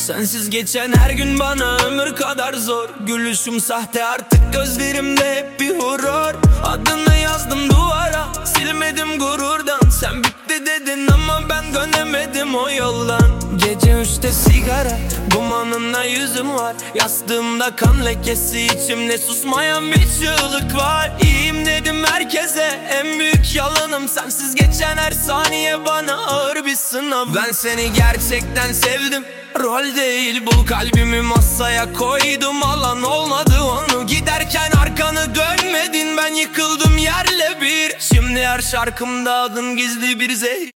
Sensiz geçen her gün bana ömür kadar zor. Gülüşüm sahte artık, gözlerimde hep bir horror. Adını yazdım duvara, silmedim gururdan. Sen bitti dedin ama ben dönemedim o yoldan. Gece 3'te sigara, dumanına yüzüm var. Yastığımda kan lekesi, içimde susmayan bir çığlık var. İyiyim dedim herkese, en büyük yalanım. Sensiz geçen her saniye bana ağır bir sınav. Ben seni gerçekten sevdim, rol değil bu. Kalbimi masaya koydum, alan olmadı onu. Giderken arkanı dönmedin, ben yıkıldım yerle bir. Şimdi her şarkımda adın gizli bir zehir.